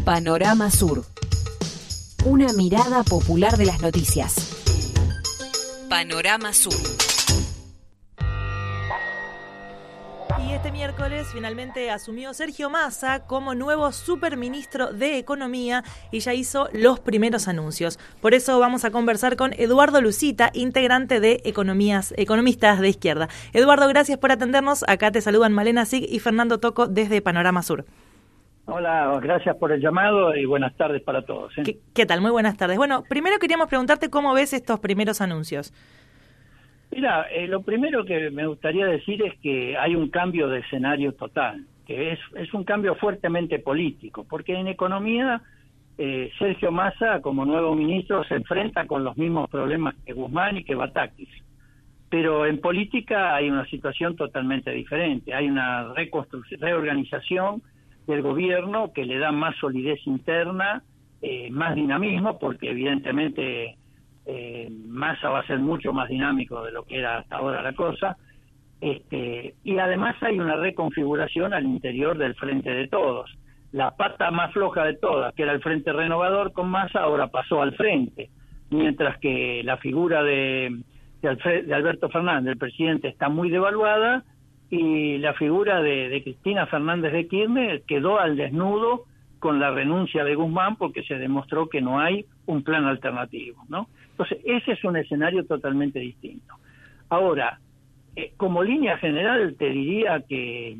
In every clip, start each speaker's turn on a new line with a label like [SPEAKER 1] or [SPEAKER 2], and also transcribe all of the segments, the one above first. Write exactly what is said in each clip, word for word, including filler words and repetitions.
[SPEAKER 1] Panorama Sur. Una mirada popular de las noticias. Panorama Sur.
[SPEAKER 2] Y este miércoles finalmente asumió Sergio Massa como nuevo superministro de Economía y ya hizo los primeros anuncios. Por eso vamos a conversar con Eduardo Lucita, integrante de Economías, Economistas de Izquierda. Eduardo, gracias por atendernos. Acá te saludan Malena Sig y Fernando Toco desde Panorama Sur.
[SPEAKER 3] Hola, gracias por el llamado y buenas tardes para todos. ¿eh?
[SPEAKER 2] ¿Qué, ¿Qué tal? Muy buenas tardes. Bueno, primero queríamos preguntarte cómo ves estos primeros anuncios.
[SPEAKER 3] Mira, eh, lo primero que me gustaría decir es que hay un cambio de escenario total, que es, es un cambio fuertemente político, porque en economía eh, Sergio Massa, como nuevo ministro, se enfrenta con los mismos problemas que Guzmán y que Batakis. Pero en política hay una situación totalmente diferente, hay una reconstrucción, reorganización del gobierno que le da más solidez interna, eh, más dinamismo, porque evidentemente eh, Massa va a ser mucho más dinámico de lo que era hasta ahora la cosa, este, y además hay una reconfiguración al interior del Frente de Todos. La pata más floja de todas, que era el Frente Renovador con Massa, ahora pasó al frente, mientras que la figura de, de, Alfred, de Alberto Fernández, el presidente, está muy devaluada, y la figura de, de Cristina Fernández de Kirchner quedó al desnudo con la renuncia de Guzmán porque se demostró que no hay un plan alternativo, ¿no? Entonces, ese es un escenario totalmente distinto. Ahora, eh, como línea general te diría que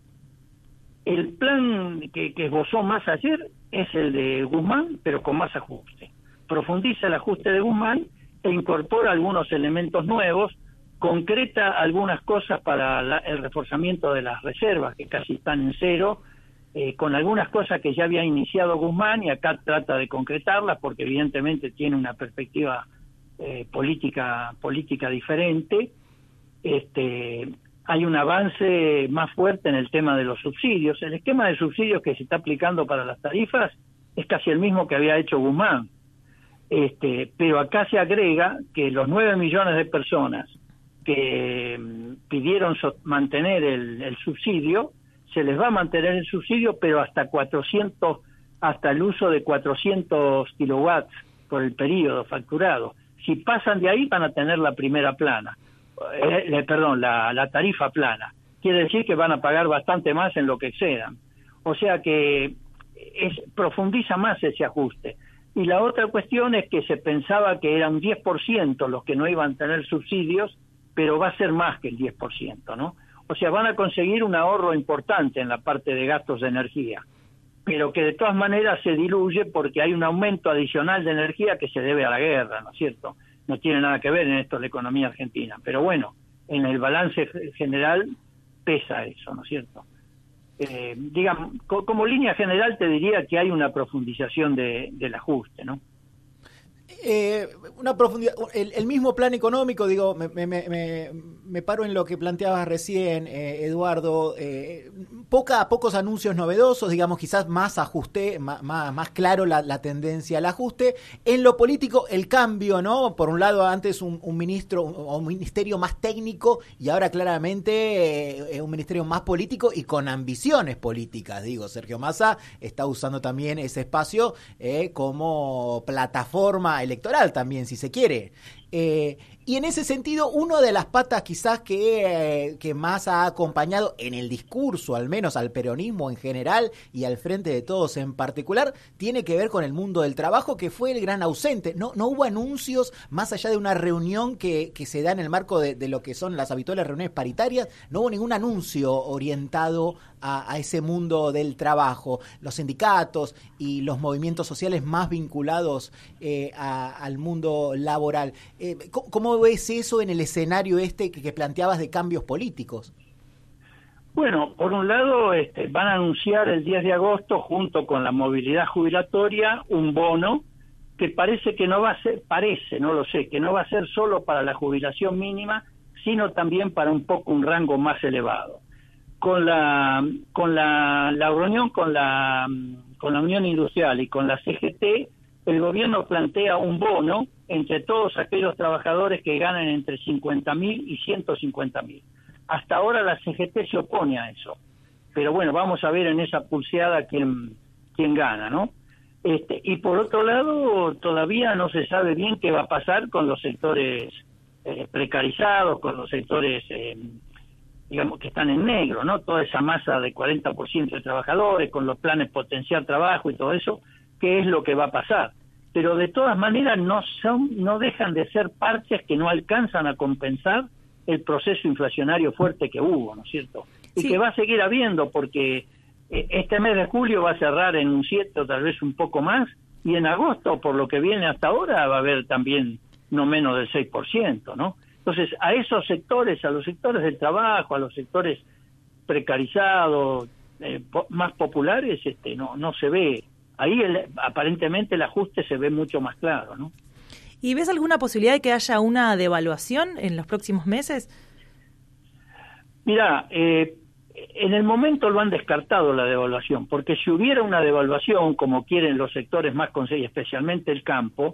[SPEAKER 3] el plan que, que esbozó Massa ayer es el de Guzmán, pero con más ajuste. Profundiza el ajuste de Guzmán e incorpora algunos elementos nuevos, concreta algunas cosas para la, el reforzamiento de las reservas, que casi están en cero, eh, con algunas cosas que ya había iniciado Guzmán, y acá trata de concretarlas, porque evidentemente tiene una perspectiva eh, política política diferente. Este, hay un avance más fuerte en el tema de los subsidios. El esquema de subsidios que se está aplicando para las tarifas es casi el mismo que había hecho Guzmán, este, pero acá se agrega que los nueve millones de personas que pidieron so- mantener el, el subsidio, se les va a mantener el subsidio, pero hasta cuatrocientos, hasta el uso de cuatrocientos kilowatts por el periodo facturado. Si pasan de ahí, van a tener la primera plana, eh, eh, perdón, la, la tarifa plana. Quiere decir que van a pagar bastante más en lo que excedan. O sea que es, profundiza más ese ajuste. Y la otra cuestión es que se pensaba que eran diez por ciento los que no iban a tener subsidios, pero va a ser más que el diez por ciento, ¿no? O sea, van a conseguir un ahorro importante en la parte de gastos de energía, pero que de todas maneras se diluye porque hay un aumento adicional de energía que se debe a la guerra, ¿no es cierto? No tiene nada que ver en esto la economía argentina, pero bueno, en el balance general pesa eso, ¿no es cierto? Eh, digamos, co- como línea general te diría que hay una profundización de, del ajuste, ¿no?
[SPEAKER 4] Eh, una profundidad, el, el mismo plan económico, digo, me, me, me, me paro en lo que planteabas recién, eh, Eduardo, eh, poca, pocos anuncios novedosos, digamos, quizás más ajuste, más, más, más claro la, la tendencia al ajuste. En lo político, el cambio, ¿no? Por un lado, antes un, un ministro o un, un ministerio más técnico y ahora claramente eh, un ministerio más político y con ambiciones políticas, digo, Sergio Massa está usando también ese espacio eh, como plataforma electoral también, si se quiere. Eh, y en ese sentido, una de las patas quizás que, eh, que más ha acompañado en el discurso, al menos al peronismo en general y al Frente de Todos en particular, tiene que ver con el mundo del trabajo, que fue el gran ausente. No, no hubo anuncios más allá de una reunión que, que se da en el marco de, de lo que son las habituales reuniones paritarias. No hubo ningún anuncio orientado a, a ese mundo del trabajo. Los sindicatos y los movimientos sociales más vinculados eh, a, al mundo laboral. Eh, ¿Cómo ves eso en el escenario este que, que planteabas de cambios políticos?
[SPEAKER 3] Bueno, por un lado este, van a anunciar el diez de agosto, junto con la movilidad jubilatoria, un bono que parece que no va a ser, parece, no lo sé, que no va a ser solo para la jubilación mínima, sino también para un poco un rango más elevado. Con la con la, la reunión con la con la Unión Industrial y con la C G T, el gobierno plantea un bono entre todos aquellos trabajadores que ganan entre cincuenta mil y ciento cincuenta mil. Hasta ahora la C G T se opone a eso, pero bueno, vamos a ver en esa pulseada quién, quién gana, ¿no? Este, y por otro lado, todavía no se sabe bien qué va a pasar con los sectores eh, precarizados, con los sectores, eh, digamos, que están en negro, ¿no? Toda esa masa de cuarenta por ciento de trabajadores, con los planes potenciar trabajo y todo eso, qué es lo que va a pasar. Pero de todas maneras no son, no dejan de ser parches que no alcanzan a compensar el proceso inflacionario fuerte que hubo, ¿no es cierto? Y sí, que va a seguir habiendo, porque este mes de julio va a cerrar en un siete o tal vez un poco más, y en agosto, por lo que viene hasta ahora, va a haber también no menos del seis por ciento, ¿no? Entonces, a esos sectores, a los sectores del trabajo, a los sectores precarizados, eh, po- más populares, este, no, no se ve. Ahí el, aparentemente el ajuste se ve mucho más claro, ¿no?
[SPEAKER 2] ¿Y ves alguna posibilidad de que haya una devaluación en los próximos meses?
[SPEAKER 3] Mira, eh, en el momento lo han descartado la devaluación, porque si hubiera una devaluación, como quieren los sectores más conscientes, especialmente el campo,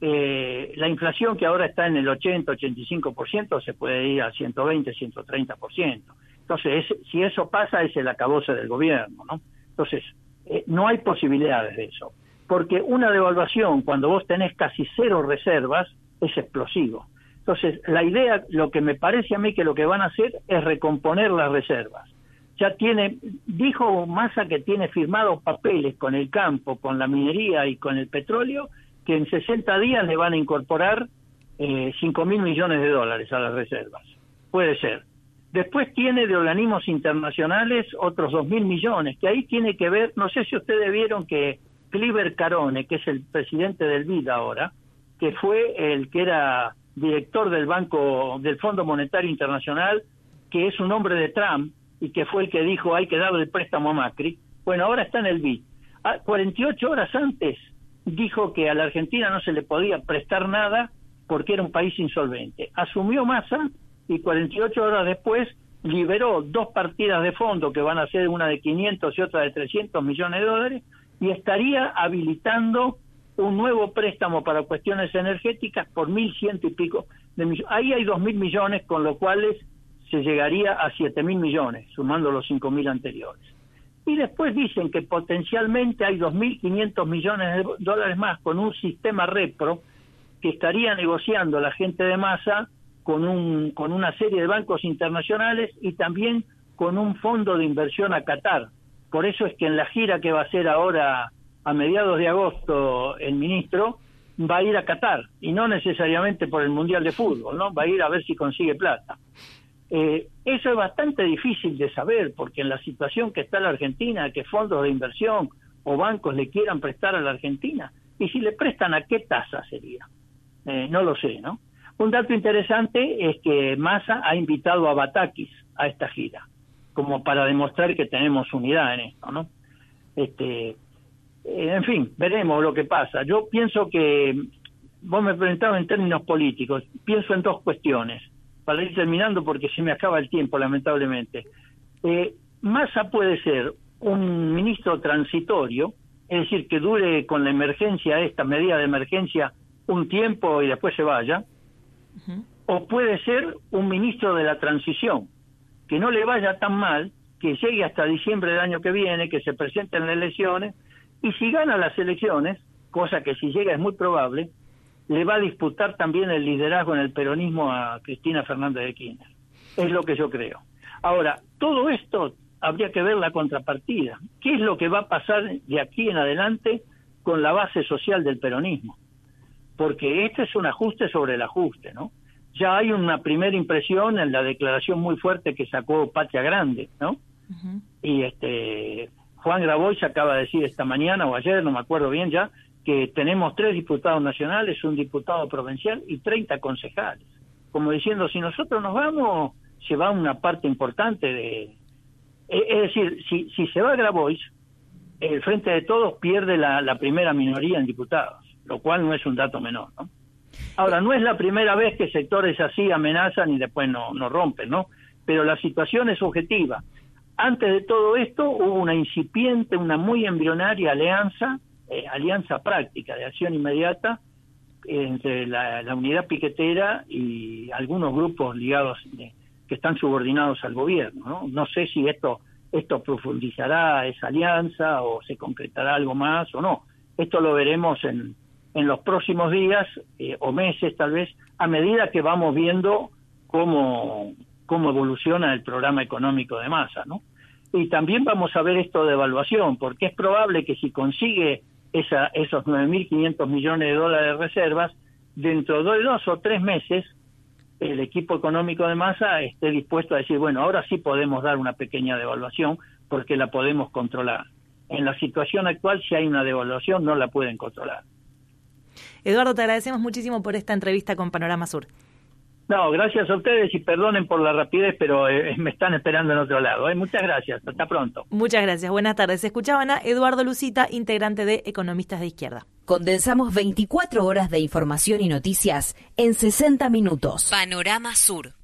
[SPEAKER 3] eh, la inflación que ahora está en el ochenta, ochenta y cinco por ciento se puede ir a ciento veinte, ciento treinta por ciento. Entonces, es, si eso pasa, es el acabose del gobierno, ¿no? Entonces, eh, no hay posibilidades de eso, porque una devaluación, cuando vos tenés casi cero reservas, es explosivo. Entonces, la idea, lo que me parece a mí que lo que van a hacer es recomponer las reservas. Ya tiene, dijo Massa que tiene firmados papeles con el campo, con la minería y con el petróleo, que en sesenta días le van a incorporar eh, cinco mil millones de dólares a las reservas. Puede ser. Después tiene de organismos internacionales otros dos mil millones, que ahí tiene que ver, no sé si ustedes vieron que Cliver Carone, que es el presidente del B I D ahora, que fue el que era director del Banco, del Fondo Monetario Internacional, que es un hombre de Trump, y que fue el que dijo hay que darle el préstamo a Macri, bueno, ahora está en el B I D. Ah, cuarenta y ocho horas antes dijo que a la Argentina no se le podía prestar nada porque era un país insolvente. Asumió Massa y cuarenta y ocho horas después liberó dos partidas de fondo que van a ser una de quinientos y otra de trescientos millones de dólares y estaría habilitando un nuevo préstamo para cuestiones energéticas por mil ciento y pico de millones. Ahí hay dos mil millones, con lo cual se llegaría a siete mil millones, sumando los cinco mil anteriores. Y después dicen que potencialmente hay dos mil quinientos millones de dólares más con un sistema repro que estaría negociando la gente de Massa con, un, con una serie de bancos internacionales y también con un fondo de inversión a Qatar. Por eso es que en la gira que va a hacer ahora a mediados de agosto el ministro va a ir a Qatar, y no necesariamente por el Mundial de Fútbol, ¿no? Va a ir a ver si consigue plata. Eh, eso es bastante difícil de saber, porque en la situación que está la Argentina, que fondos de inversión o bancos le quieran prestar a la Argentina, y si le prestan, ¿a qué tasa sería? Eh, no lo sé, ¿no? Un dato interesante es que Massa ha invitado a Batakis a esta gira, como para demostrar que tenemos unidad en esto, ¿no? Este, eh, en fin, veremos lo que pasa. Yo pienso que, vos me preguntabas en términos políticos, pienso en dos cuestiones, para ir terminando porque se me acaba el tiempo, lamentablemente. Eh, Massa puede ser un ministro transitorio, es decir, que dure con la emergencia, esta medida de emergencia, un tiempo y después se vaya, uh-huh. O puede ser un ministro de la transición, que no le vaya tan mal, que llegue hasta diciembre del año que viene, que se presenten las elecciones, y si gana las elecciones, cosa que si llega es muy probable, le va a disputar también el liderazgo en el peronismo a Cristina Fernández de Kirchner. Es lo que yo creo. Ahora, todo esto habría que ver la contrapartida. ¿Qué es lo que va a pasar de aquí en adelante con la base social del peronismo? Porque este es un ajuste sobre el ajuste, ¿no? Ya hay una primera impresión en la declaración muy fuerte que sacó Patria Grande, ¿no? Uh-huh. Y este Juan Grabois acaba de decir esta mañana o ayer, no me acuerdo bien ya, que tenemos tres diputados nacionales, un diputado provincial y treinta concejales. Como diciendo, si nosotros nos vamos, se va una parte importante de... Es decir, si, si se va Grabois, el Frente de Todos pierde la, la primera minoría en diputados, lo cual no es un dato menor, ¿no? Ahora, no es la primera vez que sectores así amenazan y después no, no rompen, ¿no? Pero la situación es objetiva. Antes de todo esto hubo una incipiente, una muy embrionaria alianza, eh, alianza práctica de acción inmediata eh, entre la, la unidad piquetera y algunos grupos ligados de, que están subordinados al gobierno, ¿no? No sé si esto esto profundizará esa alianza o se concretará algo más o no. Esto lo veremos en, en los próximos días eh, o meses tal vez, a medida que vamos viendo cómo, cómo evoluciona el programa económico de Massa, ¿no? Y también vamos a ver esto de evaluación, porque es probable que si consigue esa, esos nueve mil quinientos millones de dólares de reservas, dentro de dos o tres meses, el equipo económico de Massa esté dispuesto a decir, bueno, ahora sí podemos dar una pequeña devaluación porque la podemos controlar. En la situación actual, si hay una devaluación, no la pueden controlar.
[SPEAKER 2] Eduardo, te agradecemos muchísimo por esta entrevista con Panorama Sur.
[SPEAKER 3] No, gracias a ustedes y perdonen por la rapidez, pero eh, me están esperando en otro lado. ¿eh? Muchas gracias, hasta pronto.
[SPEAKER 2] Muchas gracias, buenas tardes. Escuchaban a Eduardo Lucita, integrante de Economistas de Izquierda.
[SPEAKER 1] Condensamos veinticuatro horas de información y noticias en sesenta minutos. Panorama Sur.